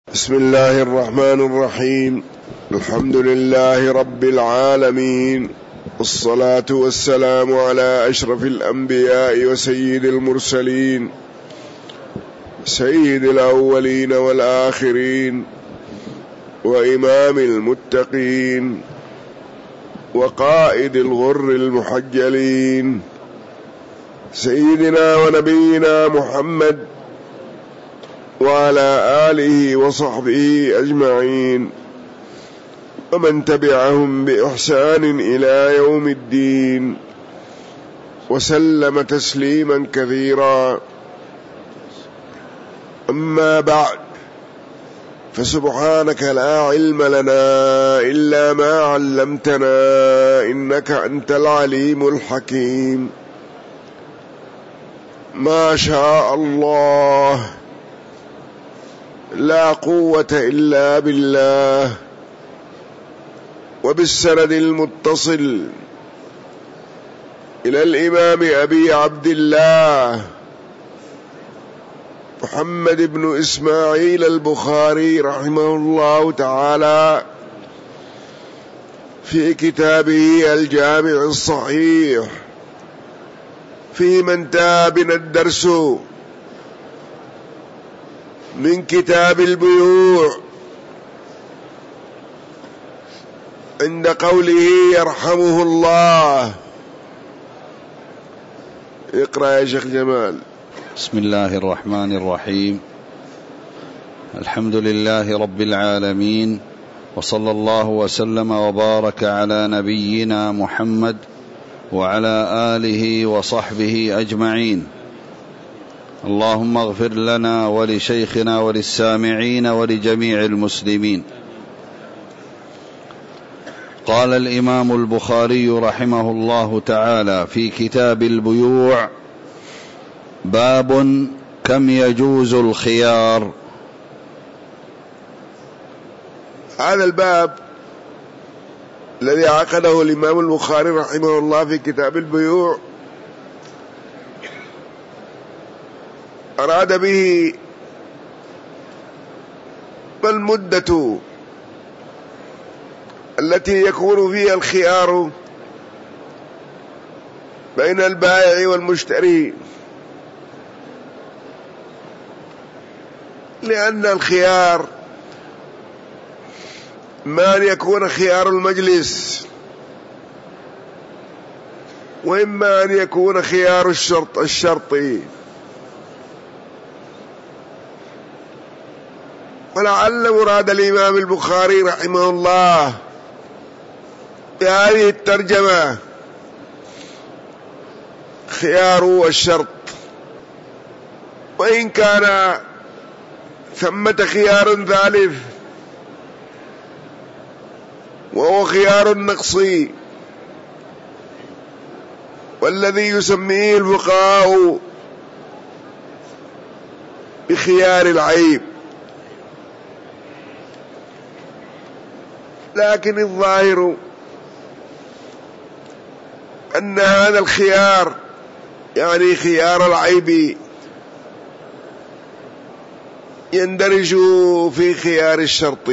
بسم الله الرحمن الرحيم. الحمد لله رب العالمين، والصلاة والسلام على أشرف الأنبياء وسيد المرسلين، سيد الأولين والآخرين، وإمام المتقين، وقائد الغر المحجلين، سيدنا ونبينا محمد وعلى آله وصحبه أجمعين، ومن تبعهم بإحسان إلى يوم الدين، وسلم تسليما كثيرا. أما بعد، فسبحانك لا علم لنا إلا ما علمتنا، إنك أنت العليم الحكيم. ما شاء الله، لا قوة إلا بالله. وبالسند المتصل إلى الإمام أبي عبد الله محمد بن إسماعيل البخاري رحمه الله تعالى في كتابه الجامع الصحيح، فيما انتهى بنا الدرس من كتاب البيوع عند قوله يرحمه الله. اقرأ يا شيخ جمال. بسم الله الرحمن الرحيم. الحمد لله رب العالمين، وصلى الله وسلم وبارك على نبينا محمد وعلى آله وصحبه أجمعين. اللهم اغفر لنا ولشيخنا وللسامعين ولجميع المسلمين. قال الإمام البخاري رحمه الله تعالى في كتاب البيوع: باب كم يجوز الخيار. هذا الباب الذي عقده الإمام البخاري رحمه الله في كتاب البيوع أراد به ما المدة التي يكون فيها الخيار بين البائع والمشتري، لأن الخيار ما أن يكون خيار المجلس، وإما أن يكون خيار الشرطي. ولعل مراد الإمام البخاري رحمه الله بهذه الترجمة خيار الشرط، وإن كان ثمة خيار ثالث وهو خيار النقصي، والذي يسميه الفقهاء بخيار العيب. لكن الظاهر أن هذا الخيار يعني خيار العيب يندرج في خيار الشرط،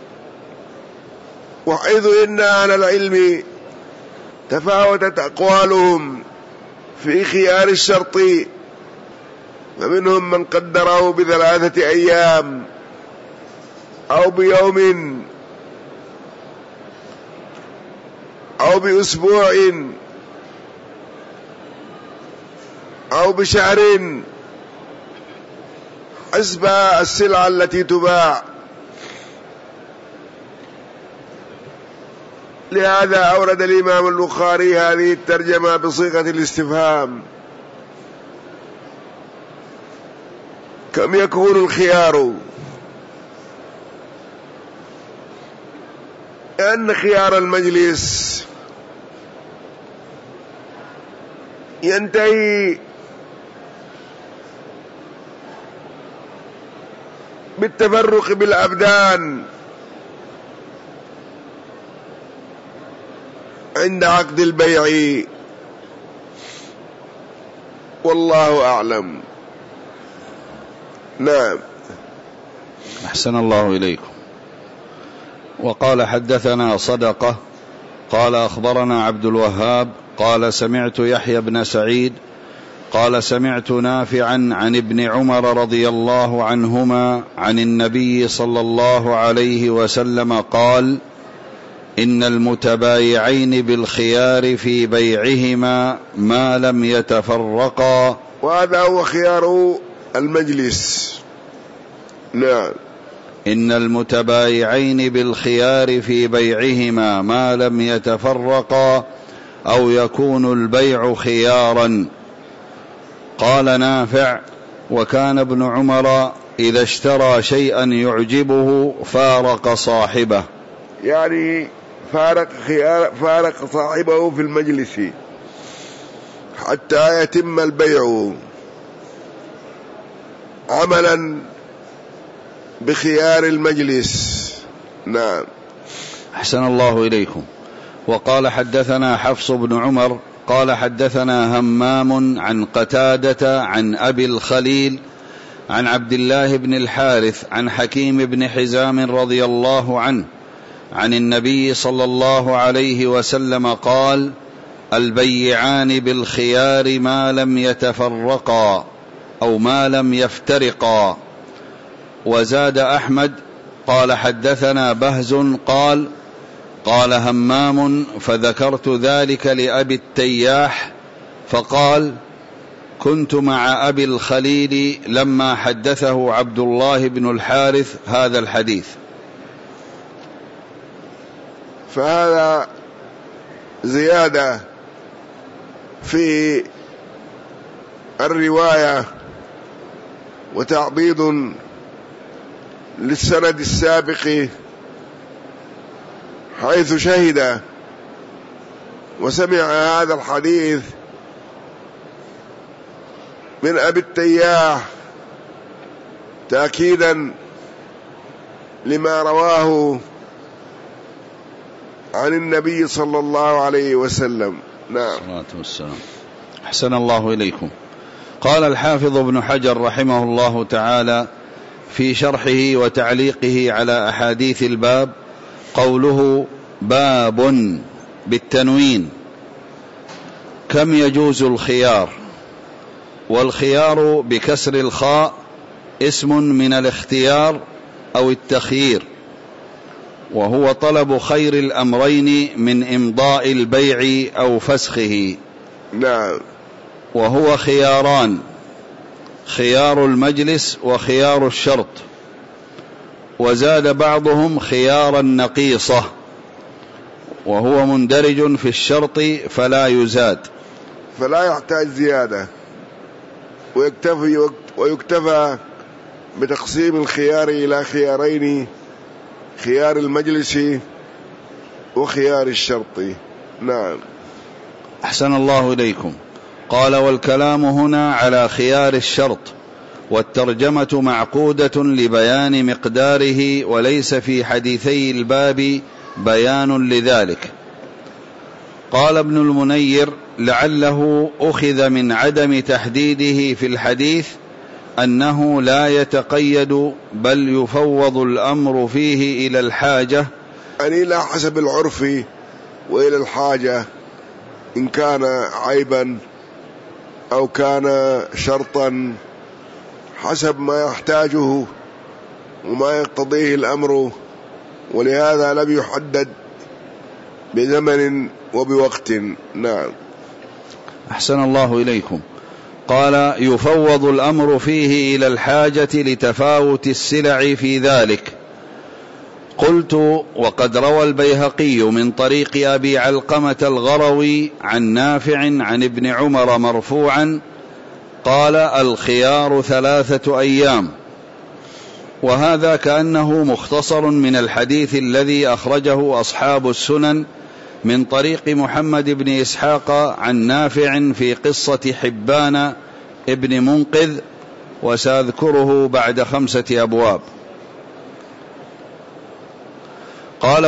وحيث إن أهل العلم تفاوتت أقوالهم في خيار الشرط، فمنهم من قدره ب3 أيام أو بيوم أو بأسبوع أو بشهر حسب السلعة التي تباع. لهذا أورد الإمام البخاري هذه الترجمة بصيغة الاستفهام: كم يكون الخيار؟ لأن خيار المجلس ينتهي بالتفرق بالأبدان عند عقد البيع، والله أعلم. نعم. أحسن الله إليكم. وقال حدثنا صدقة قال أخبرنا عبد الوهاب قال سمعت يحيى بن سعيد قال سمعت نافعا عن ابن عمر رضي الله عنهما عن النبي صلى الله عليه وسلم قال: إن المتبايعين بالخيار في بيعهما ما لم يتفرقا. وهذا هو خيار المجلس. نعم. إن المتبايعين بالخيار في بيعهما ما لم يتفرقا أو يكون البيع خيارا. قال نافع: وكان ابن عمر إذا اشترى شيئا يعجبه فارق صاحبه، يعني فارق صاحبه في المجلس حتى يتم البيع، عملا بخيار المجلس. نعم. أحسن الله إليكم. وقال حدثنا حفص بن عمر قال حدثنا همام عن قتادة عن أبي الخليل عن عبد الله بن الحارث عن حكيم بن حزام رضي الله عنه عن النبي صلى الله عليه وسلم قال: البيعان بالخيار ما لم يتفرقا أو ما لم يفترقا. وزاد أحمد قال حدثنا بهز قال همام فذكرت ذلك لأبي التياح فقال: كنت مع أبي الخليل لما حدثه عبد الله بن الحارث هذا الحديث. فهذا زيادة في الرواية وتعضيد للسند السابق، حيث شهد وسمع هذا الحديث من أبي التياح تأكيدا لما رواه عن النبي صلى الله عليه وسلم. نعم. الصلاة والسلام. أحسن الله إليكم. قال الحافظ ابن حجر رحمه الله تعالى في شرحه وتعليقه على أحاديث الباب قوله: باب بالتنوين. كم يجوز الخيار؟ والخيار بكسر الخاء اسم من الاختيار أو التخيير، وهو طلب خير الأمرين من إمضاء البيع أو فسخه. نعم. وهو خياران: خيار المجلس وخيار الشرط. وزاد بعضهم خيار النقيصة، وهو مندرج في الشرط فلا يزاد، فلا يحتاج زيادة، ويكتفى بتقسيم الخيار إلى خيارين: خيار المجلس وخيار الشرط. نعم. أحسن الله إليكم. قال: والكلام هنا على خيار الشرط، والترجمة معقودة لبيان مقداره، وليس في حديثي الباب بيان لذلك. قال ابن المنير: لعله أخذ من عدم تحديده في الحديث أنه لا يتقيد، بل يفوض الأمر فيه إلى الحاجة، يعني لا حسب العرف وإلى الحاجة، إن كان عيبا أو كان شرطا، حسب ما يحتاجه وما يقتضيه الأمر، ولهذا لم يحدد بزمن وبوقت. نعم. أحسن الله إليكم. قال: يفوض الأمر فيه إلى الحاجة لتفاوت السلع في ذلك. قلت: وقد روى البيهقي من طريق أبي علقمة الغروي عن نافع عن ابن عمر مرفوعا قال: الخيار 3 أيام. وهذا كأنه مختصر من الحديث الذي أخرجه أصحاب السنن من طريق محمد بن إسحاق عن نافع في قصة حبان ابن منقذ، وسأذكره بعد 5 أبواب. قال: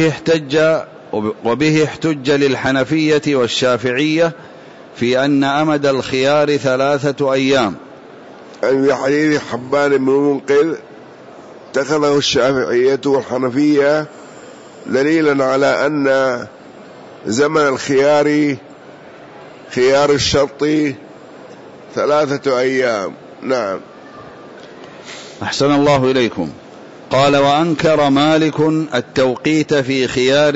وبه احتج للحنفية والشافعية في أن أمد الخيار 3 أيام. في حديث حبان بن منقذ اتخذه الشافعية والحنفية دليلا على أن زمن الخيار خيار الشرط 3 أيام. نعم. أحسن الله إليكم. قال وأنكر مالك التوقيت في خيار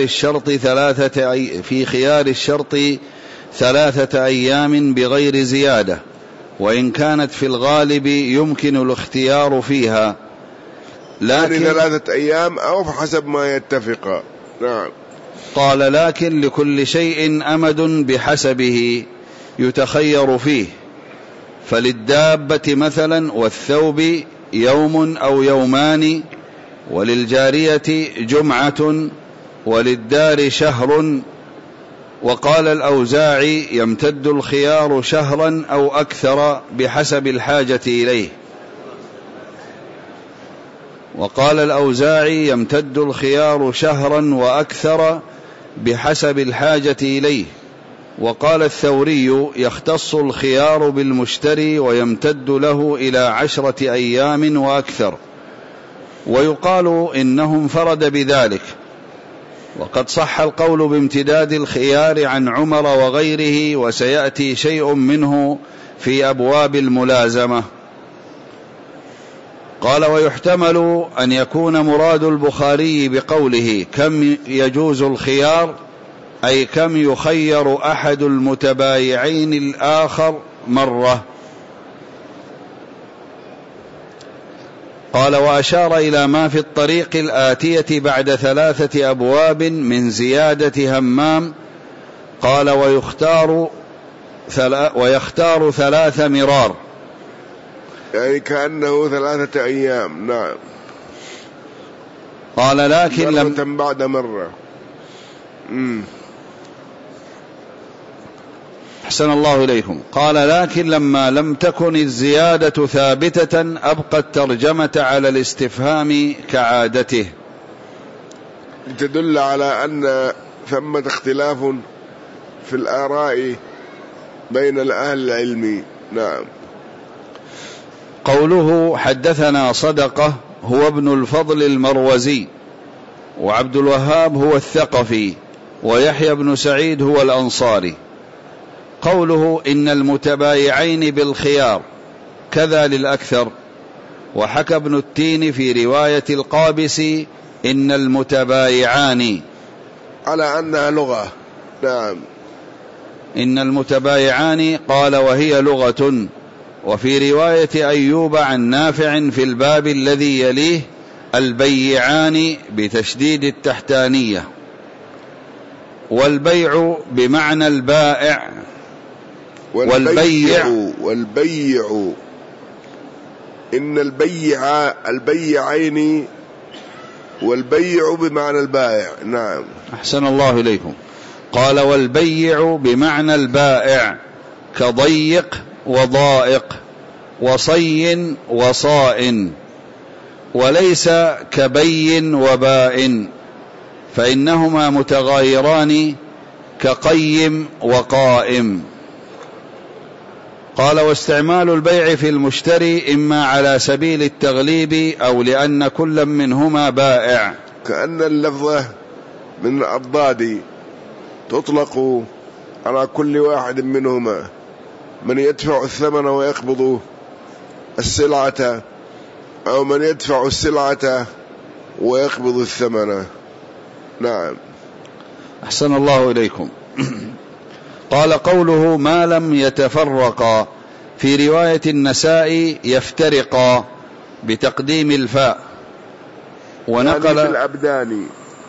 الشرط 3 أيام بغير زيادة، وإن كانت في الغالب يمكن الاختيار فيها، لكن 3 أيام أو حسب ما يتفق. نعم. قال لكن لكل شيء أمد بحسبه يتخير فيه، فللدابة مثلا والثوب يوم أو يومان، وللجارية جمعة، وللدار شهر. وقال الأوزاعي يمتد الخيار شهرا أو أكثر بحسب الحاجة إليه. وقال الأوزاعي يمتد الخيار شهرا وأكثر بحسب الحاجة إليه. وقال الثوري يختص الخيار بالمشتري ويمتد له إلى 10 أيام وأكثر. ويقال إنه انفرد بذلك، وقد صح القول بامتداد الخيار عن عمر وغيره، وسيأتي شيء منه في أبواب الملازمة. قال ويحتمل أن يكون مراد البخاري بقوله كم يجوز الخيار أي كم يخير أحد المتبايعين الآخر مرة. قال وأشار إلى ما في الطريق الآتية بعد 3 أبواب من زيادة همام. قال ويختار 3 مرار، يعني كأنه 3 أيام. نعم. قال لكن مرة بعد مرة. أحسن الله إليكم. قال لكن لما لم تكن الزيادة ثابتة أبقى الترجمة على الاستفهام كعادته، تدل على أن ثمة اختلاف في الآراء بين الأهل العلمي. نعم. قوله حدثنا صدقة هو ابن الفضل المروزي، وعبد الوهاب هو الثقفي، ويحيى بن سعيد هو الأنصاري. قوله إن المتبايعين بالخيار كذا للأكثر. وحكى ابن التين في رواية القابس إن المتبايعان على أنها لغة. نعم. إن المتبايعان قال وهي لغة. وفي رواية أيوب عن نافع في الباب الذي يليه البيعان بتشديد التحتانية. والبيع بمعنى البائع، والبيع إن البيعين والبيع بمعنى البائع. نعم. أحسن الله إليكم. قال والبيع بمعنى البائع كضيق وضائق وصي وصاء، وليس كبي وباء، فإنهما متغايران كقيم وقائم. قال واستعمال البيع في المشتري إما على سبيل التغليب أو لأن كل منهما بائع، كأن اللفظة من الأضداد تطلق على كل واحد منهما، من يدفع الثمن ويقبض السلعة، أو من يدفع السلعة ويقبض الثمن. نعم. أحسن الله إليكم. قال قوله ما لم يتفرقا، في رواية النسائي يفترقا بتقديم الفاء. ونقل يعني الأبدان.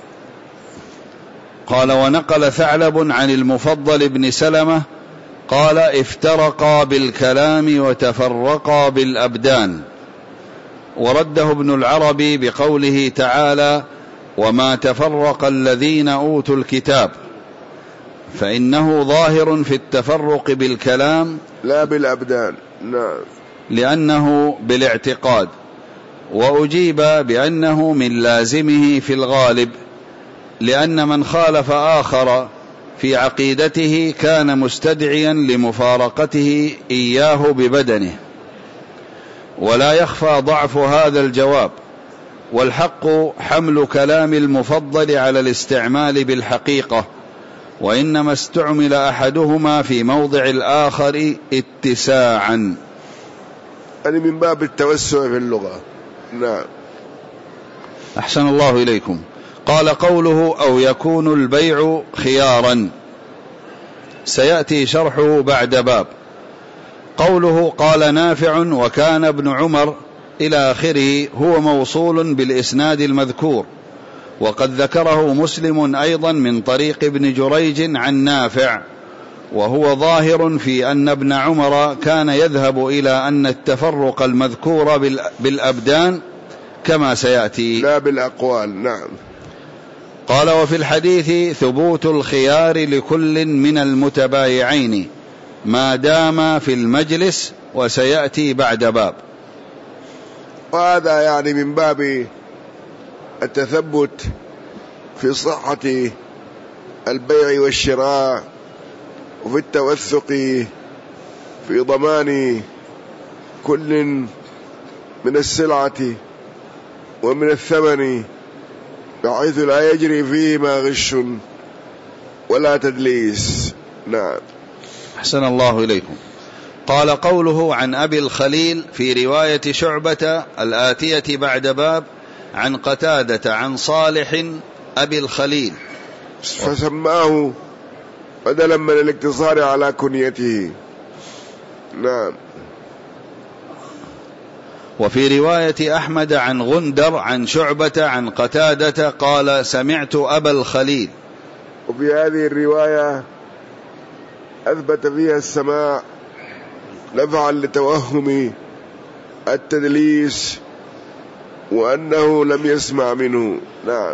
قال ونقل ثعلب عن المفضل بن سلمة قال افترقا بالكلام وتفرقا بالأبدان. ورده ابن العربي بقوله تعالى وما تفرق الذين أوتوا الكتاب، فإنه ظاهر في التفرق بالكلام لا بالأبدان. نعم. لأنه بالاعتقاد. وأجيب بأنه من لازمه في الغالب، لأن من خالف آخر في عقيدته كان مستدعيا لمفارقته إياه ببدنه. ولا يخفى ضعف هذا الجواب، والحق حمل كلام المفضل على الاستعمال بالحقيقة، وإنما استعمل أحدهما في موضع الآخر اتساعا، يعني من باب التوسع في اللغة. نعم. أحسن الله إليكم. قال قوله أو يكون البيع خيارا سيأتي شرحه بعد باب. قوله قال نافع وكان ابن عمر إلى آخره هو موصول بالإسناد المذكور، وقد ذكره مسلم أيضا من طريق ابن جريج عن نافع، وهو ظاهر في أن ابن عمر كان يذهب إلى أن التفرق المذكور بالأبدان كما سيأتي لا بالأقوال. نعم. قال وفي الحديث ثبوت الخيار لكل من المتبايعين ما دام في المجلس، وسيأتي بعد باب. وهذا يعني من باب التثبت في صحة البيع والشراء، وفي التوثق في ضمان كل من السلعة ومن الثمن، بحيث لا يجري فيهما غش ولا تدليس. نعم. أحسن الله إليكم. قال قوله عن أبي الخليل في رواية شعبة الآتية بعد باب عن قتادة عن صالح أبي الخليل، فسماه بدلا من الاقتصار على كنيته. نعم. وفي رواية أحمد عن غندر عن شعبة عن قتادة قال سمعت أبا الخليل. وفي هذه الرواية أثبت فيها السماع نفعا لتوهم التدليس وأنه لم يسمع منه. نعم.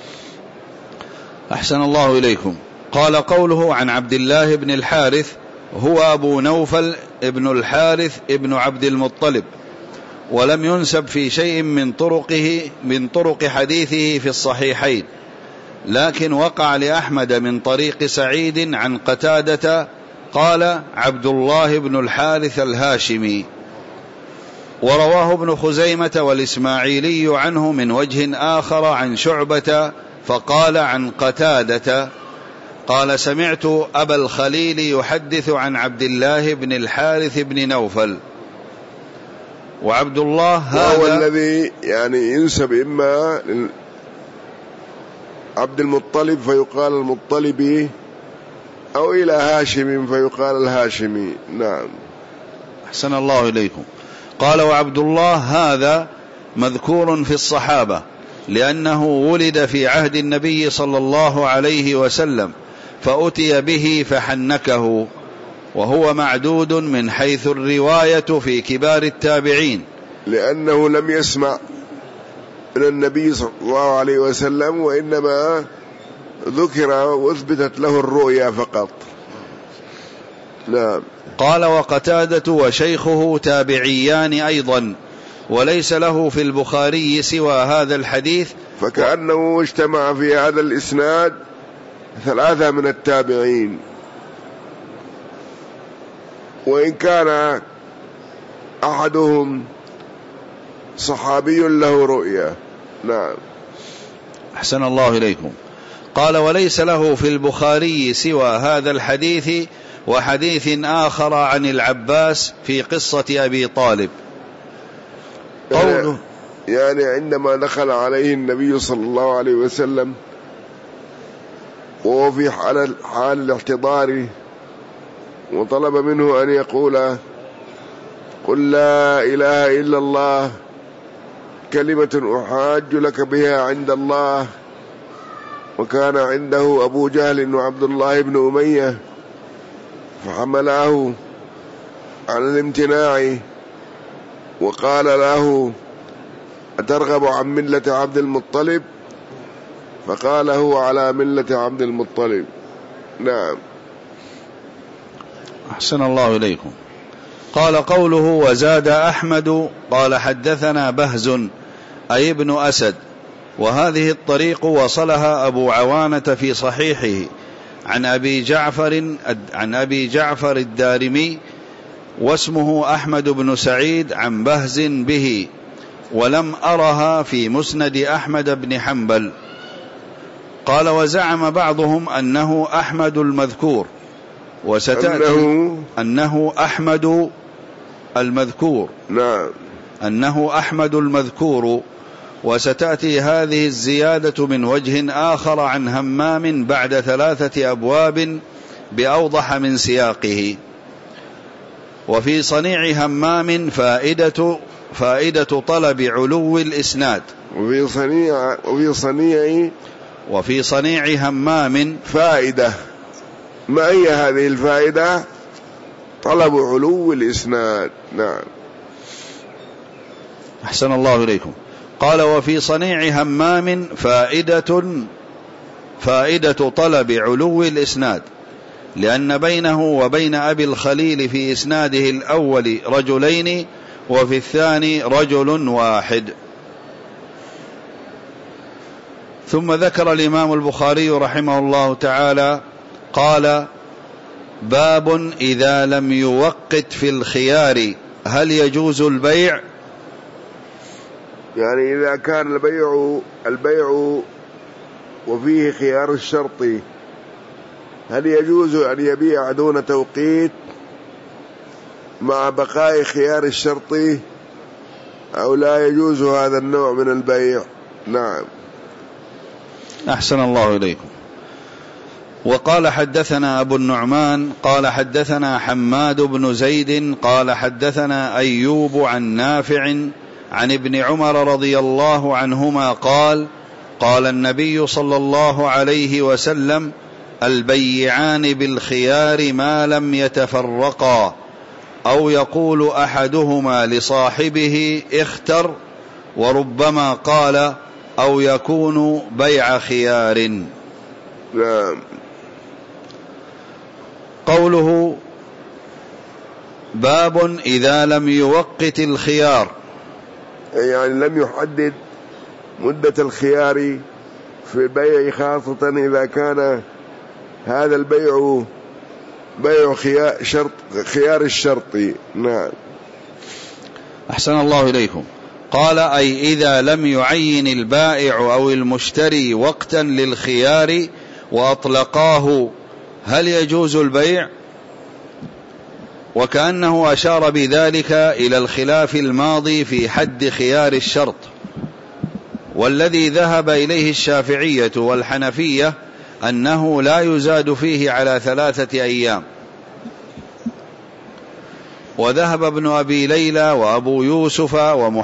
أحسن الله إليكم. قال قوله عن عبد الله بن الحارث هو أبو نوفل ابن الحارث ابن عبد المطلب، ولم ينسب في شيء من طرق حديثه في الصحيحين، لكن وقع لأحمد من طريق سعيد عن قتادة قال عبد الله بن الحارث الهاشمي. ورواه ابن خزيمة والإسماعيلي عنه من وجه آخر عن شعبة فقال عن قتادة قال سمعت أبا الخليل يحدث عن عبد الله بن الحارث بن نوفل. وعبد الله هذا هو الذي يعني ينسب إما عبد المطلب فيقال المطلبي، أو إلى هاشم فيقال الهاشمي. نعم. أحسن الله إليكم. قال وعبد الله هذا مذكور في الصحابة لأنه ولد في عهد النبي صلى الله عليه وسلم فأتي به فحنكه، وهو معدود من حيث الرواية في كبار التابعين، لأنه لم يسمع من النبي صلى الله عليه وسلم، وإنما ذكر واثبتت له الرؤيا فقط. نعم. قال وقتادة وشيخه تابعيان أيضا، وليس له في البخاري سوى هذا الحديث، فكأنه اجتمع في هذا الإسناد 3 من التابعين، وإن كان أحدهم صحابي له رؤيا. نعم. أحسن الله إليكم. قال وليس له في البخاري سوى هذا الحديث وحديث آخر عن العباس في قصة أبي طالب. قوله يعني عندما دخل عليه النبي صلى الله عليه وسلم وهو في حال الاحتضار، وطلب منه أن يقول قل لا إله إلا الله كلمة أحاج لك بها عند الله، وكان عنده أبو جهل وعبد الله بن أمية، فحمله على الامتناع وقال له أترغب عن ملة عبد المطلب؟ فقال هو على ملة عبد المطلب. نعم. أحسن الله إليكم. قال قوله وزاد أحمد قال حدثنا بهز أي ابن أسد، وهذه الطريق وصلها أبو عوانة في صحيحه عن أبي جعفر الدارمي، واسمه أحمد بن سعيد عن بهز به، ولم أرها في مسند أحمد بن حنبل. قال وزعم بعضهم أنه أحمد المذكور، وستأتي أنه أحمد المذكور. نعم. أنه أحمد المذكور، وستأتي هذه الزيادة من وجه آخر عن همام بعد 3 أبواب بأوضح من سياقه. وفي صنيع همام فائدة طلب علو الإسناد. وفي صنيع همام فائدة. ما هي هذه الفائدة؟ طلب علو الإسناد. نعم. أحسن الله إليكم. قال وفي صنيع همام فائدة طلب علو الإسناد، لأن بينه وبين أبي الخليل في إسناده الأول رجلين، وفي الثاني رجل واحد. ثم ذكر الإمام البخاري رحمه الله تعالى قال باب إذا لم يوقت في الخيار هل يجوز البيع؟ يعني إذا كان البيع وفيه خيار الشرط، هل يجوز أن يبيع دون توقيت مع بقاء خيار الشرط أو لا يجوز هذا النوع من البيع؟ نعم. أحسن الله إليكم. وقال حدثنا أبو النعمان قال حدثنا حماد بن زيد قال حدثنا أيوب عن نافع عن ابن عمر رضي الله عنهما قال قال النبي صلى الله عليه وسلم البيعان بالخيار ما لم يتفرقا، أو يقول أحدهما لصاحبه اختر، وربما قال أو يكون بيع خيار. نعم. قوله باب إذا لم يوقت الخيار، يعني لم يحدد مدة الخيار في البيع، خاصة إذا كان هذا البيع بيع خيار الشرط. نعم. أحسن الله إليكم. قال أي إذا لم يعين البائع أو المشتري وقتا للخيار وأطلقاه هل يجوز البيع؟ وكأنه أشار بذلك إلى الخلاف الماضي في حد خيار الشرط، والذي ذهب إليه الشافعية والحنفية أنه لا يزاد فيه على 3 أيام. وذهب ابن أبي ليلى وأبو يوسف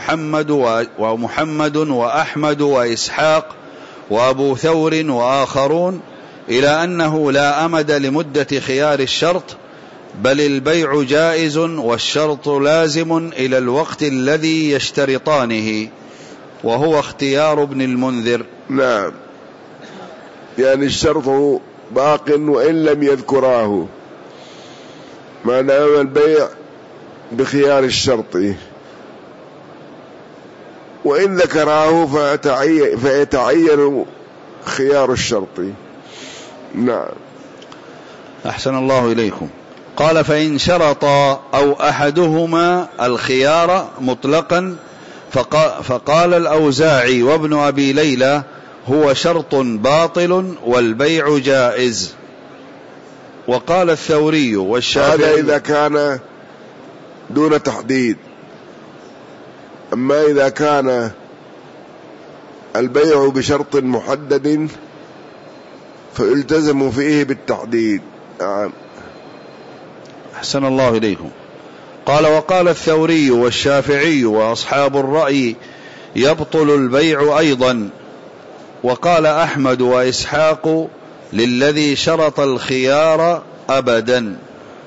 ومحمد وأحمد وإسحاق وأبو ثور وآخرون إلى أنه لا أمد لمدة خيار الشرط، بل البيع جائز والشرط لازم إلى الوقت الذي يشترطانه، وهو اختيار ابن المنذر. نعم. يعني الشرط باق وإن لم يذكراه، ما دام البيع بخيار الشرط، وإن ذكراه فيتعين خيار الشرط. نعم. أحسن الله إليكم. قال فإن شرط أو أحدهما الخيار مطلقا فقال الأوزاعي وابن أبي ليلى هو شرط باطل والبيع جائز. وقال الثوري والشافعي هذا إذا كان دون تحديد. أما إذا كان البيع بشرط محدد فيلتزم فيه بالتحديد. نعم. أحسن الله إليكم. قال وقال الثوري والشافعي وأصحاب الرأي يبطل البيع أيضا. وقال أحمد وإسحاق للذي شرط الخيار أبدا.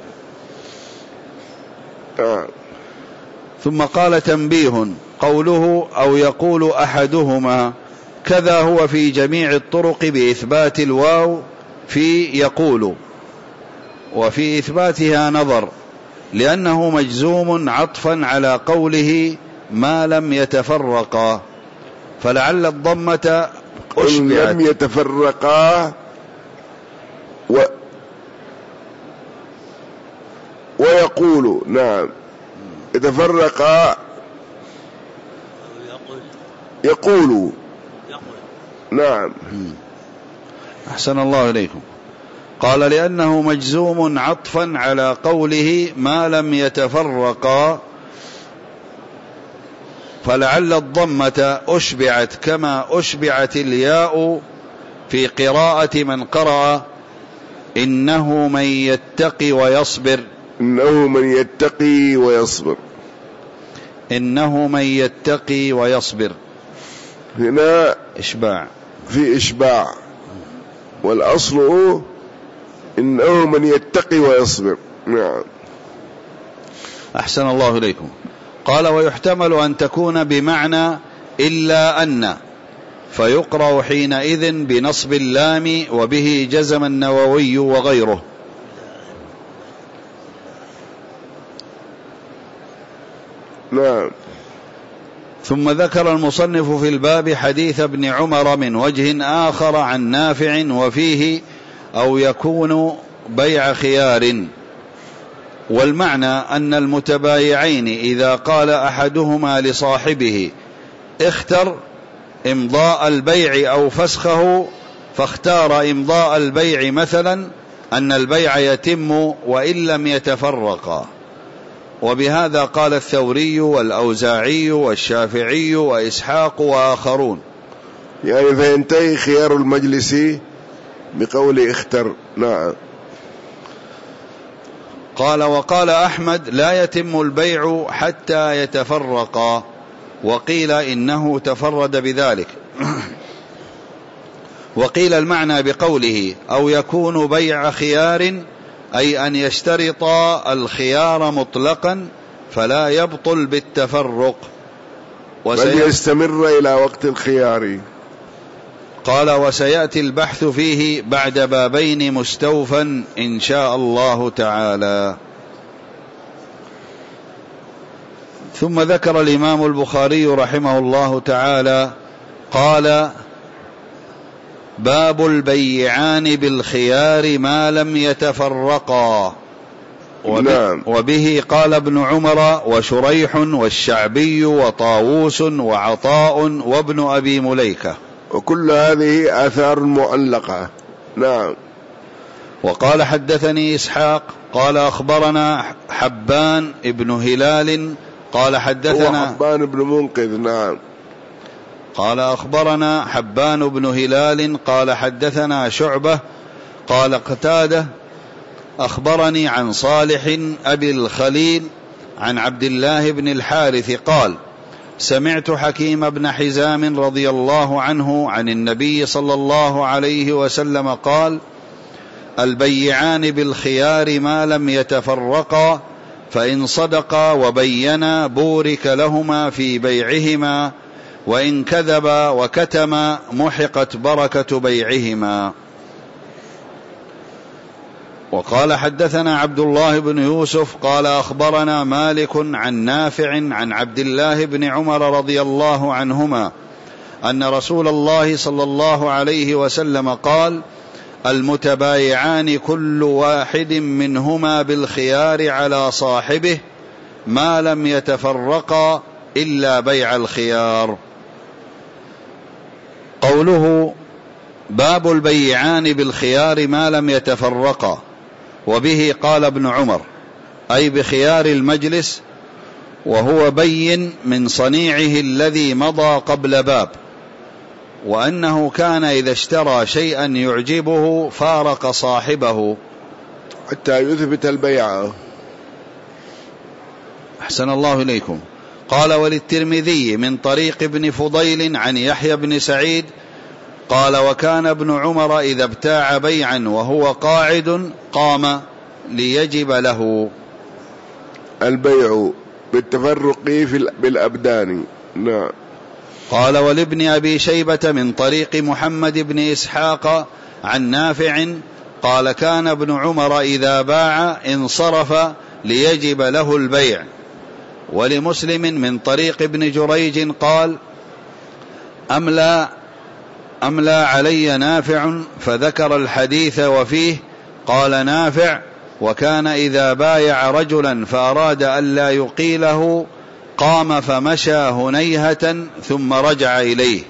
ثم قال تنبيه قوله أو يقول أحدهما كذا هو في جميع الطرق بإثبات الواو في يقول، وفي إثباتها نظر لأنه مجزوم عطفا على قوله ما لم يتفرقا، فلعل الضمة أشبعت. لم يتفرقا ويقول. نعم. يتفرقا يقول. نعم. أحسن الله إليكم. قال لأنه مجزوم عطفا على قوله ما لم يتفرقا، فلعل الضمة أشبعت كما أشبعت الياء في قراءة من قرأ إنه من يتقي ويصبر. إنه من يتقي ويصبر. إنه من يتقي ويصبر. هنا إشباع، في إشباع، والأصل إنه من يتقي ويصبر. نعم. أحسن الله إليكم. قال ويحتمل أن تكون بمعنى إلا أن، فيقرأ حينئذ بنصب اللام، وبه جزم النووي وغيره. نعم. ثم ذكر المصنف في الباب حديث ابن عمر من وجه آخر عن نافع، وفيه أو يكون بيع خيار. والمعنى أن المتبايعين إذا قال أحدهما لصاحبه اختر إمضاء البيع أو فسخه، فاختار إمضاء البيع مثلا، أن البيع يتم وإن لم يتفرقا. وبهذا قال الثوري والأوزاعي والشافعي وإسحاق وآخرون. يعني فينتهي خيار المجلس بقول اختر. نعم. قال وقال أحمد لا يتم البيع حتى يتفرقا، وقيل إنه تفرد بذلك. وقيل المعنى بقوله أو يكون بيع خيار أي أن يشترط الخيار مطلقا فلا يبطل بالتفرق، بل يستمر إلى وقت الخيار. قال وسيأتي البحث فيه بعد بابين مستوفا إن شاء الله تعالى. ثم ذكر الإمام البخاري رحمه الله تعالى قال باب البيعان بالخيار ما لم يتفرقا. وبه قال ابن عمر وشريح والشعبي وطاووس وعطاء وابن أبي مليكة، وكل هذه آثار معلقة. نعم. وقال حدثني إسحاق قال أخبرنا حبان ابن هلال قال حدثنا حبان بن منقذ. نعم. قال أخبرنا حبان بن هلال قال حدثنا شعبة قال قتادة أخبرني عن صالح أبي الخليل عن عبد الله بن الحارث قال سمعت حكيم بن حزام رضي الله عنه عن النبي صلى الله عليه وسلم قال البيعان بالخيار ما لم يتفرقا، فإن صدقا وبينا بورك لهما في بيعهما، وإن كذبا وكتما محقت بركة بيعهما. وقال حدثنا عبد الله بن يوسف قال أخبرنا مالك عن نافع عن عبد الله بن عمر رضي الله عنهما أن رسول الله صلى الله عليه وسلم قال المتبايعان كل واحد منهما بالخيار على صاحبه ما لم يتفرقا إلا بيع الخيار. قوله باب البيعان بالخيار ما لم يتفرقا، وبه قال ابن عمر أي بخيار المجلس، وهو بين من صنيعه الذي مضى قبل باب، وأنه كان إذا اشترى شيئا يعجبه فارق صاحبه حتى يثبت البيع. أحسن الله إليكم. قال وللترمذي من طريق ابن فضيل عن يحيى بن سعيد قال وكان ابن عمر إذا ابتاع بيعا وهو قاعد قام ليجب له البيع بالتفرق بالأبدان. نعم. قال ولابن أبي شيبة من طريق محمد بن إسحاق عن نافع قال كان ابن عمر إذا باع انصرف ليجب له البيع. ولمسلم من طريق ابن جريج قال أملى علي نافع فذكر الحديث، وفيه قال نافع وكان إذا بايع رجلا فأراد ألا يقيله قام فمشى هنيهة ثم رجع إليه.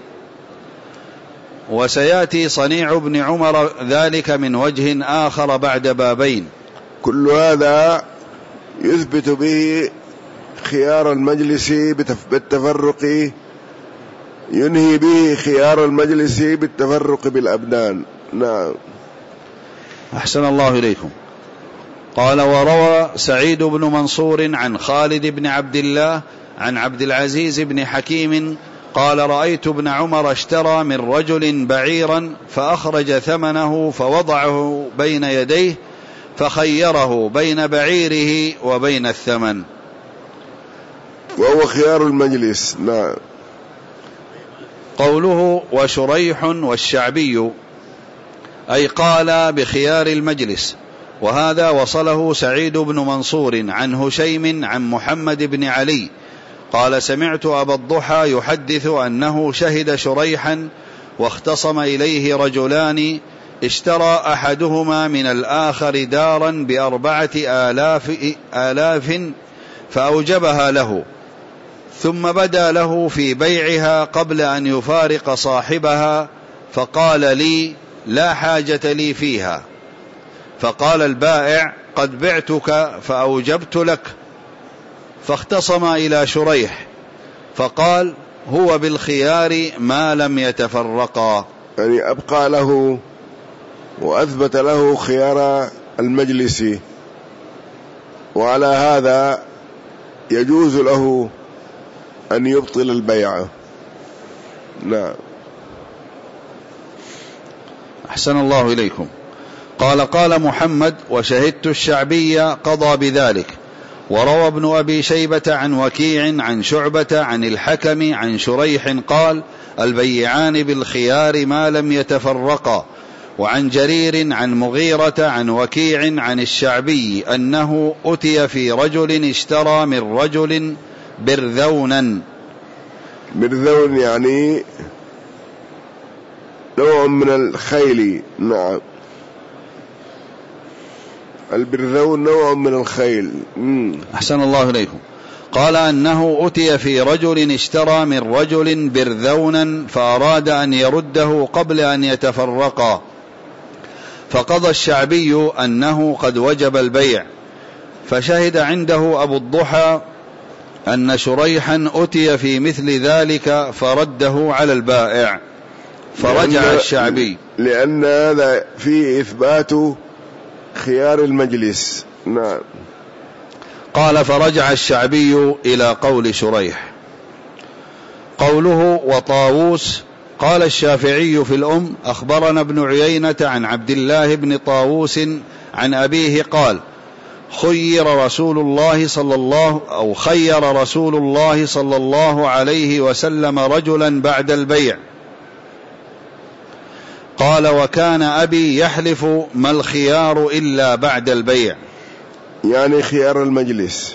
وسيأتي صنيع ابن عمر ذلك من وجه آخر بعد بابين. كل هذا يثبت به خيار المجلس بالتفرق، ينهي به خيار المجلس بالتفرق بالأبدان. نعم. أحسن الله إليكم. قال: وروى سعيد بن منصور عن خالد بن عبد الله عن عبد العزيز بن حكيم قال: رأيت ابن عمر اشترى من رجل بعيرا فأخرج ثمنه فوضعه بين يديه فخيره بين بعيره وبين الثمن، وهو خيار المجلس. نعم. قوله وشريح والشعبي أي قال بخيار المجلس، وهذا وصله سعيد بن منصور عن هشيم عن محمد بن علي قال: سمعت أبا الضحى يحدث أنه شهد شريحا واختصم إليه رجلان اشترى أحدهما من الآخر دارا ب4,000 فأوجبها له، ثم بدا له في بيعها قبل أن يفارق صاحبها فقال لي: لا حاجة لي فيها. فقال البائع: قد بعتك فأوجبت لك. فاختصم إلى شريح فقال: هو بالخيار ما لم يتفرقا، يعني أبقى له وأثبت له خيار المجلس، وعلى هذا يجوز له أن يبطل البيع. نعم. أحسن الله إليكم. قال محمد: وشهدت الشعبي قضى بذلك. وروى ابن أبي شيبة عن وكيع عن شعبة عن الحكم عن شريح قال: البيعان بالخيار ما لم يتفرقا. وعن جرير عن مغيرة عن وكيع عن الشعبي أنه أتي في رجل اشترى من رجل برذونا. برذون يعني نوع من الخيل. نعم. البرذون نوع من الخيل. أحسن الله إليكم. قال أنه أتي في رجل اشترى من رجل برذونا فأراد أن يرده قبل أن يتفرقا، فقضى الشعبي أنه قد وجب البيع. فشهد عنده أبو الضحى أن شريحا أتي في مثل ذلك فرده على البائع، فرجع الشعبي، لأن هذا فيه إثبات خيار المجلس. نعم. قال: فرجع الشعبي إلى قول شريح. قوله وطاووس. قال الشافعي في الأم: أخبرنا ابن عيينة عن عبد الله بن طاووس عن أبيه قال: خير رسول الله صلى الله عليه وسلم رجلا بعد البيع. قال: وكان أبي يحلف ما الخيار إلا بعد البيع، يعني خيار المجلس.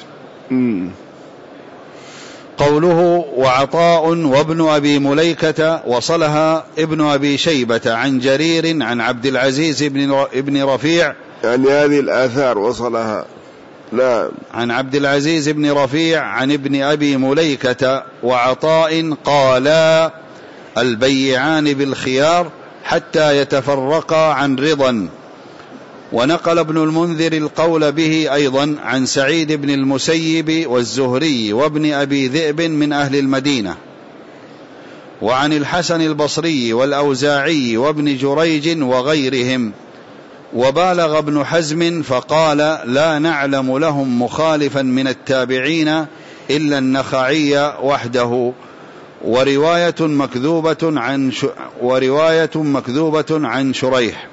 قوله وعطاء وابن أبي مليكة وصلها ابن أبي شيبة عن جرير عن عبد العزيز بن رفيع، يعني هذه الآثار وصلها. نعم. عن عبد العزيز بن رفيع عن ابن أبي مليكة وعطاء قالا: البيعان بالخيار حتى يتفرقا عن رضا. ونقل ابن المنذر القول به أيضا عن سعيد بن المسيب والزهري وابن أبي ذئب من أهل المدينة، وعن الحسن البصري والأوزاعي وابن جريج وغيرهم. وبالغ ابن حزم فقال: لا نعلم لهم مخالفا من التابعين إلا النخعي وحده. ورواية مكذوبة عن شريح.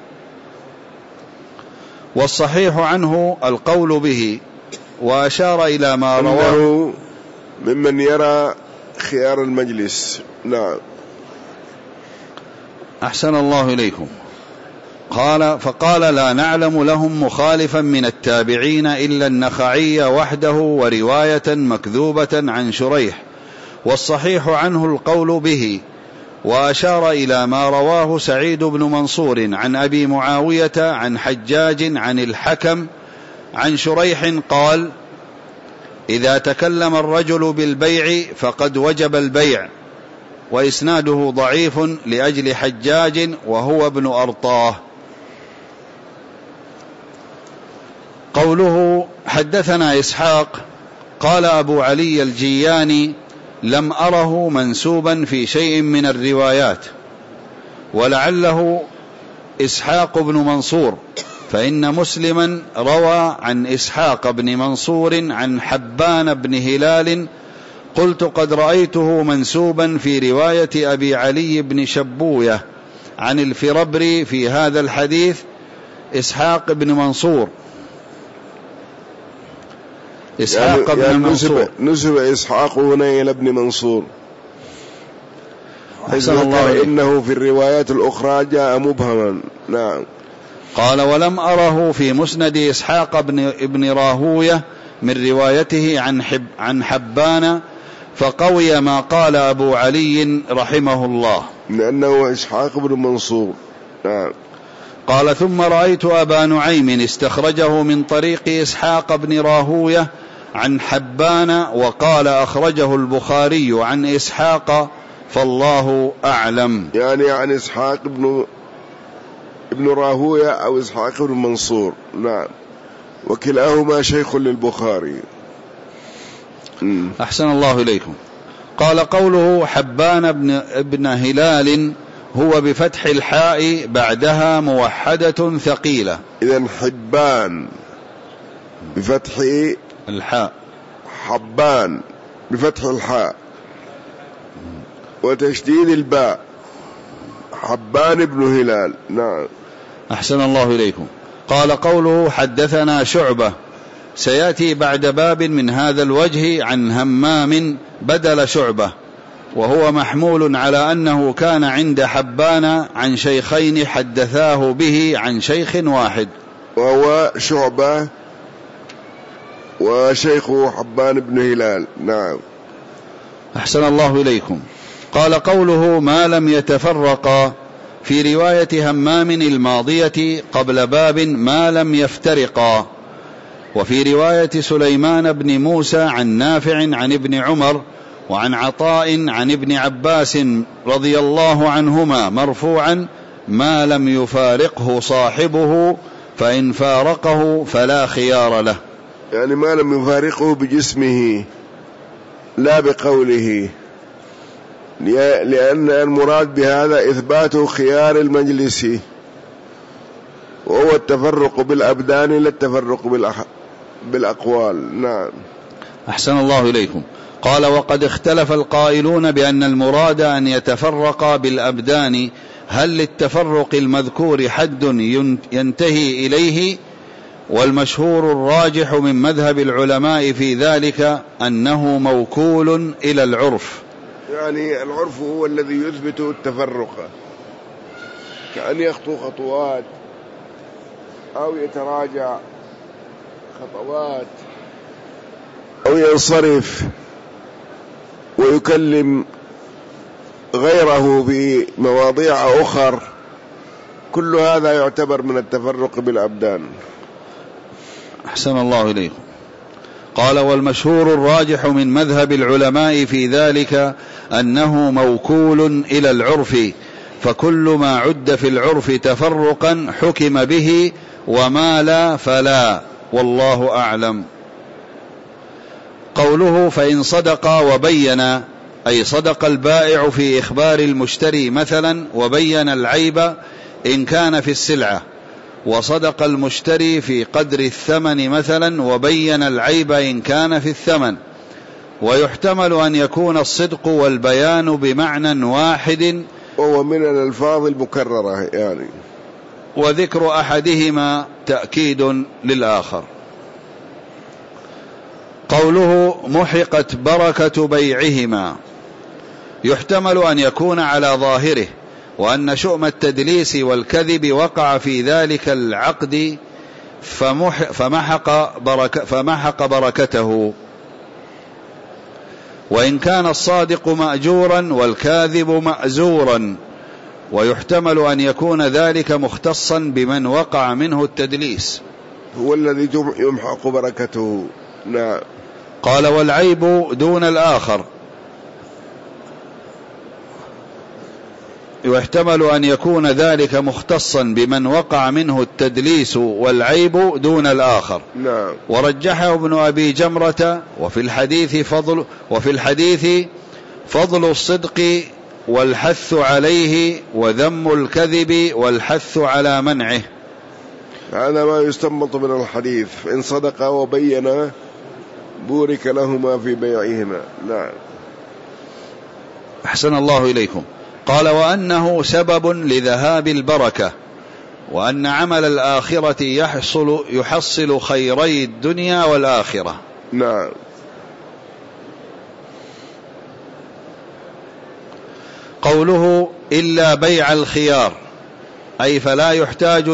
والصحيح عنه القول به، وأشار إلى ما رواه ممن يرى خيار المجلس. نعم. أحسن الله إليكم. فقال: لا نعلم لهم مخالفا من التابعين إلا النخعي وحده. ورواية مكذوبة عن شريح. والصحيح عنه القول به. وأشار إلى ما رواه سعيد بن منصور عن أبي معاوية عن حجاج عن الحكم عن شريح قال: إذا تكلم الرجل بالبيع فقد وجب البيع، وإسناده ضعيف لأجل حجاج وهو ابن أرطاه. قوله حدثنا إسحاق قال أبو علي الجياني لم أره منسوبا في شيء من الروايات، ولعله إسحاق بن منصور، فإن مسلما روى عن إسحاق بن منصور عن حبان بن هلال، قلت قد رأيته منسوبا في رواية أبي علي بن شبوية عن الفربري في هذا الحديث إسحاق بن منصور. إسحاق بن منصور نسب إسحاق هنا إلى ابن منصور، أحسن الله إنه في الروايات الأخرى جاء مبهما. نعم. قال ولم أره في مسند إسحاق ابن راهوية من روايته عن حبان، فقوي ما قال أبو علي رحمه الله لأنه إسحاق بن منصور. نعم. قال ثم رأيت أبا نعيم استخرجه من طريق إسحاق بن راهوية عن حبان، وقال أخرجه البخاري عن إسحاق، فالله أعلم. يعني عن إسحاق ابن راهوية أو إسحاق بن منصور. نعم. وكلاهما شيخ للبخاري. أحسن الله إليكم. قال قوله حبان ابن هلال هو بفتح الحاء بعدها موحدة ثقيلة. إذن حبان بفتح الحاء، حبان بفتح الحاء وتشديد الباء، حبان بن هلال. نعم. أحسن الله إليكم. قال قوله حدثنا شعبة، سيأتي بعد باب من هذا الوجه عن همام بدل شعبة، وهو محمول على أنه كان عند حبان عن شيخين حدثاه به عن شيخ واحد، وهو شعبة وشيخه حبان بن هلال. نعم. أحسن الله إليكم. قال قوله ما لم يتفرقا في رواية همام الماضية قبل باب ما لم يفترقا، وفي رواية سليمان بن موسى عن نافع عن ابن عمر وعن عطاء عن ابن عباس رضي الله عنهما مرفوعا ما لم يفارقه صاحبه فإن فارقه فلا خيار له. يعني ما لم يفارقه بجسمه لا بقوله، لأن المراد بهذا إثبات خيار المجلس، وهو التفرق بالأبدان لا التفرق بالأقوال. نعم. أحسن الله إليكم. قال وقد اختلف القائلون بأن المراد أن يتفرق بالأبدان، هل للتفرق المذكور حد ينتهي إليه؟ والمشهور الراجح من مذهب العلماء في ذلك أنه موكول إلى العرف. يعني العرف هو الذي يثبت التفرق، كأن يخطو خطوات أو يتراجع خطوات أو ينصرف ويكلم غيره بمواضيع أخر، كل هذا يعتبر من التفرق بالأبدان. أحسن الله إليكم. قال والمشهور الراجح من مذهب العلماء في ذلك أنه موكول إلى العرف، فكل ما عد في العرف تفرقا حكم به، وما لا فلا، والله أعلم. قوله فإن صدق وبين، أي صدق البائع في إخبار المشتري مثلا وبين العيب إن كان في السلعة، وصدق المشتري في قدر الثمن مثلا وبين العيب إن كان في الثمن. ويحتمل أن يكون الصدق والبيان بمعنى واحد، وهو من الألفاظ المكررة يعني، وذكر أحدهما تأكيد للآخر. قوله محقت بركة بيعهما، يحتمل أن يكون على ظاهره، وأن شؤم التدليس والكذب وقع في ذلك العقد فمحق بركته، وإن كان الصادق مأجورا والكاذب مأزورا، ويحتمل أن يكون ذلك مختصا بمن وقع منه التدليس، هو الذي يمحق بركته. نعم. قال والعيب دون الآخر، ويحتمل أن يكون ذلك مختصا بمن وقع منه التدليس والعيب دون الآخر. نعم. ورجحه ابن أبي جمرة وفي الحديث فضل الصدق والحث عليه وذم الكذب والحث على منعه. هذا ما يستنبط من الحديث، إن صدق وبين بورك لهما في بيعهما. نعم. أحسن الله إليكم. قال وأنه سبب لذهاب البركة، وأن عمل الآخرة يحصل خيري الدنيا والآخرة. نعم. قوله إلا بيع الخيار، أي فلا يحتاج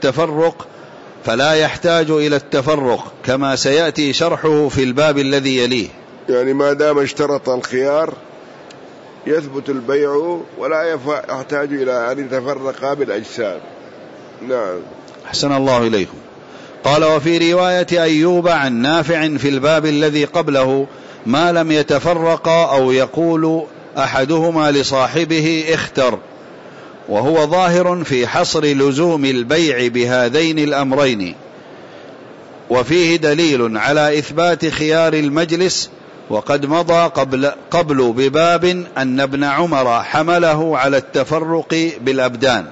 إلى التفرق كما سيأتي شرحه في الباب الذي يليه. يعني ما دام اشترط الخيار يثبت البيع ولا يحتاج إلى أن يتفرقا بالأجسام. نعم. أحسن الله إليكم. قال وفي رواية أيوب عن نافع في الباب الذي قبله ما لم يتفرقا أو يقول أحدهما لصاحبه اختر، وهو ظاهر في حصر لزوم البيع بهذين الأمرين، وفيه دليل على إثبات خيار المجلس. وقد مضى قبل بباب أن ابن عمر حمله على التفرق بالأبدان،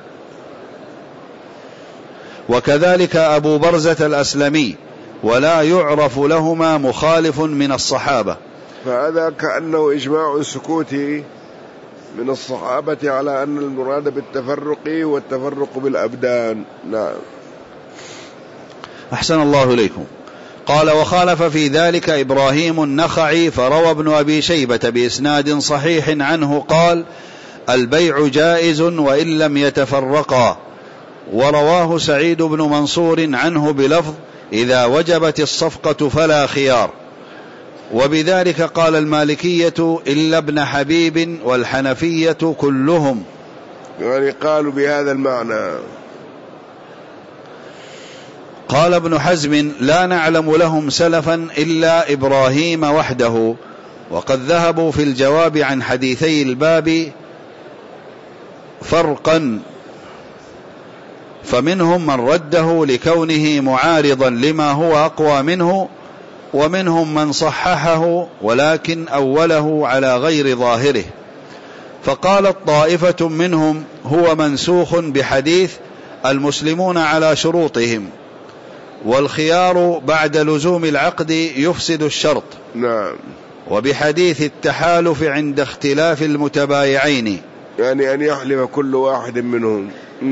وكذلك أبو برزة الأسلمي، ولا يعرف لهما مخالف من الصحابة. فهذا كأنه إجماع سكوتي من الصحابة على أن المراد بالتفرق والتفرق بالأبدان. نعم. أحسن الله إليكم. قال وخالف في ذلك إبراهيم النخعي، فروى ابن أبي شيبة بإسناد صحيح عنه قال البيع جائز وإن لم يتفرقا، ورواه سعيد بن منصور عنه بلفظ إذا وجبت الصفقة فلا خيار. وبذلك قال المالكية إلا ابن حبيب والحنفية كلهم، يعني قالوا بهذا المعنى. قال ابن حزم لا نعلم لهم سلفا إلا إبراهيم وحده، وقد ذهبوا في الجواب عن حديثي الباب فرقا، فمنهم من رده لكونه معارضا لما هو أقوى منه، ومنهم من صححه ولكن أوله على غير ظاهره. فقالت طائفة منهم هو منسوخ بحديث المسلمون على شروطهم، والخيار بعد لزوم العقد يفسد الشرط. نعم. وبحديث التحالف عند اختلاف المتبايعين، يعني أن يحلف كل واحد منهم.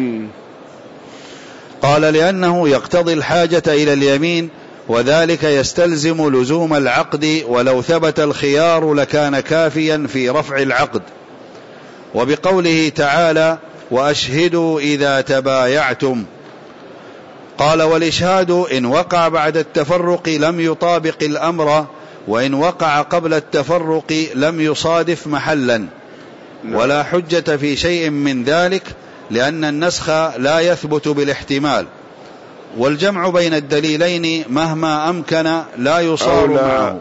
قال لأنه يقتضي الحاجة إلى اليمين، وذلك يستلزم لزوم العقد، ولو ثبت الخيار لكان كافيا في رفع العقد. وبقوله تعالى وأشهدوا إذا تبايعتم، قال والإشهاد إن وقع بعد التفرق لم يطابق الأمر، وإن وقع قبل التفرق لم يصادف محلا، ولا حجة في شيء من ذلك، لأن النسخ لا يثبت بالاحتمال، والجمع بين الدليلين مهما أمكن لا يصار معه.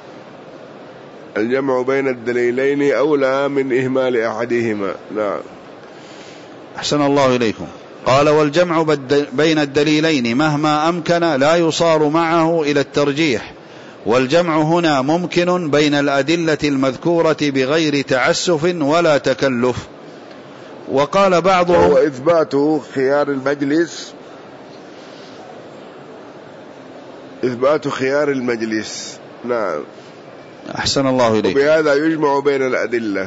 الجمع بين الدليلين أولى من إهمال أحدهما. نعم. أحسن الله إليكم. قال والجمع بين الدليلين مهما أمكن لا يصار معه إلى الترجيح، والجمع هنا ممكن بين الأدلة المذكورة بغير تعسف ولا تكلف. وقال بعضهم هو إثبات خيار المجلس، إثبات خيار المجلس. نعم. أحسن الله إليك. وبهذا يجمع بين الأدلة.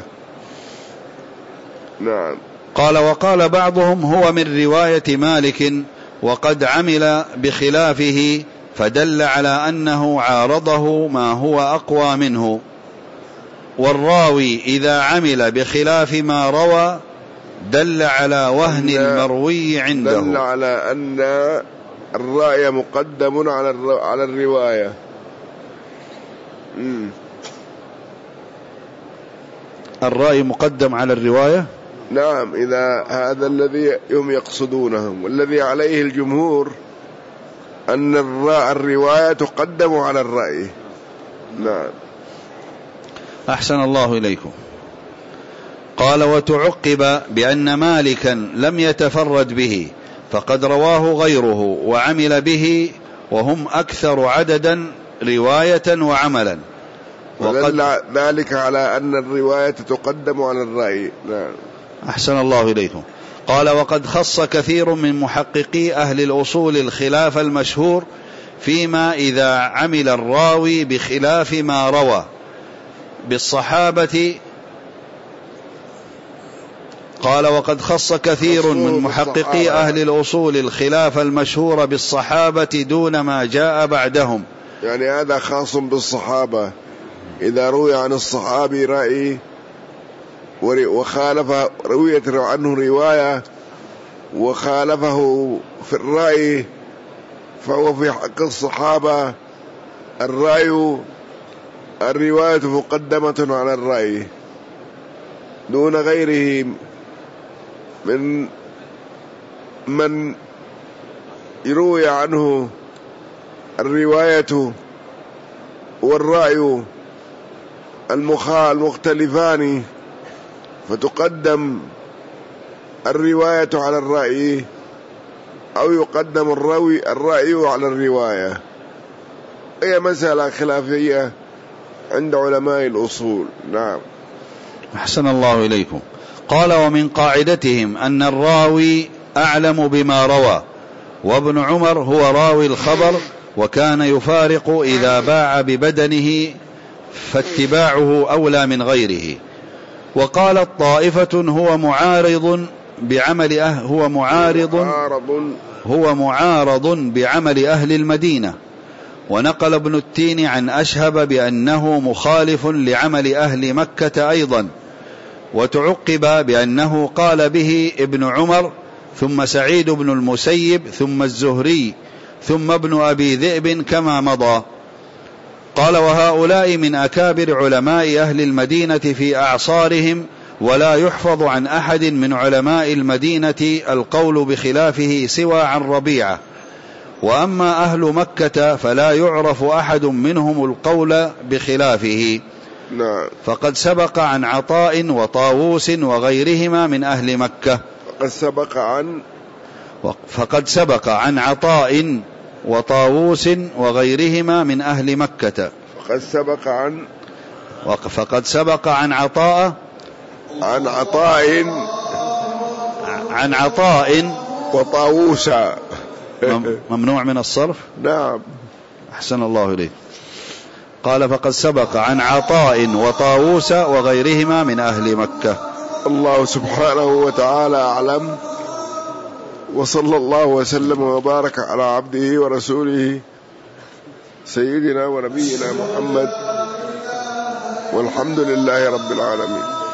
نعم. قال وقال بعضهم هو من رواية مالك، وقد عمل بخلافه، فدل على أنه عارضه ما هو أقوى منه. والراوي إذا عمل بخلاف ما روى دل على وهن المروي عنده، دل على أن الرأي مقدم على الرواية. الرأي مقدم على الرواية. نعم. إذا هذا الذي هم يقصدونه، والذي عليه الجمهور أن الرواية تقدم على الرأي. نعم. أحسن الله إليكم. قال: وتعقب بأن مالكا لم يتفرد به، فقد رواه غيره وعمل به، وهم أكثر عددا رواية وعملا. ودل ذلك على أن الرواية تقدم على الرأي. نعم. أحسن الله إليكم. قال: وقد خص كثير من محققي أهل الأصول الخلاف المشهور فيما إذا عمل الراوي بخلاف ما روى بالصحابة. قال: وقد خص كثير من محققي أهل الأصول الخلاف المشهور بالصحابة دون ما جاء بعدهم. يعني هذا خاص بالصحابة، إذا روي عن الصحابي رأي وخالف، رويت عنه رواية وخالفه في الرأي، فهو في حق الصحابة الرواية مقدمة على الرأي دون غيره من يروي عنه الرواية والرأي المختلفان، فتقدم الرواية على الرأي، أو يقدم الرأي على الرواية. هي مسألة خلافية عند علماء الأصول. نعم. أحسن الله إليكم. قال: ومن قاعدتهم أن الراوي أعلم بما روى، وابن عمر هو راوي الخبر، وكان يفارق إذا باع ببدنه، فاتباعه أولى من غيره. وقالت طائفة هو معارض بعمل أهل المدينة. ونقل ابن التين عن أشهب بأنه مخالف لعمل أهل مكة أيضا. وتعقب بأنه قال به ابن عمر، ثم سعيد بن المسيب، ثم الزهري، ثم ابن أبي ذئب كما مضى. قال: وهؤلاء من أكابر علماء أهل المدينة في أعصارهم، ولا يحفظ عن أحد من علماء المدينة القول بخلافه سوى عن ربيعة. وأما أهل مكة فلا يعرف أحد منهم القول بخلافه. نعم. فقد سبق عن عطاء وطاووس وغيرهما من أهل مكة. فقد سبق عن عطاء وطاووس وغيرهما من أهل مكة. فقد سبق عن عطاء وطاووس. ممنوع من الصرف. نعم. أحسن الله إليه. قال: فقد سبق عن عطاء وطاووس وغيرهما من أهل مكة. الله سبحانه وتعالى أعلم، وصلى الله وسلم وبارك على عبده ورسوله سيدنا ونبينا محمد، والحمد لله رب العالمين.